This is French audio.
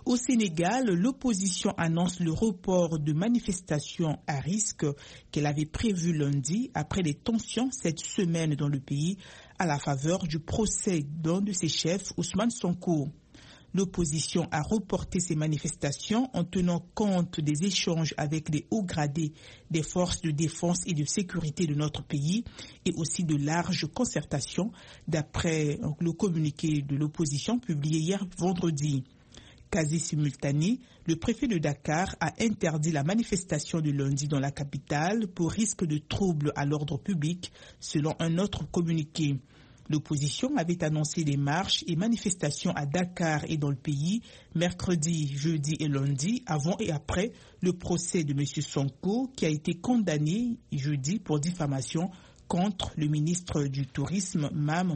Au Sénégal, l'opposition annonce le report de manifestations à risque qu'elle avait prévues lundi après les tensions cette semaine dans le pays à la faveur du procès d'un de ses chefs, Ousmane Sonko. L'opposition a reporté ces manifestations en tenant compte des échanges avec les hauts gradés des forces de défense et de sécurité de notre pays et aussi de larges concertations, d'après le communiqué de l'opposition publié hier vendredi. Quasi simultané, le préfet de Dakar a interdit la manifestation de lundi dans la capitale pour risque de troubles à l'ordre public, selon un autre communiqué. L'opposition avait annoncé des marches et manifestations à Dakar et dans le pays, mercredi, jeudi et lundi, avant et après le procès de M. Sonko, qui a été condamné jeudi pour diffamation contre le ministre du Tourisme, Mme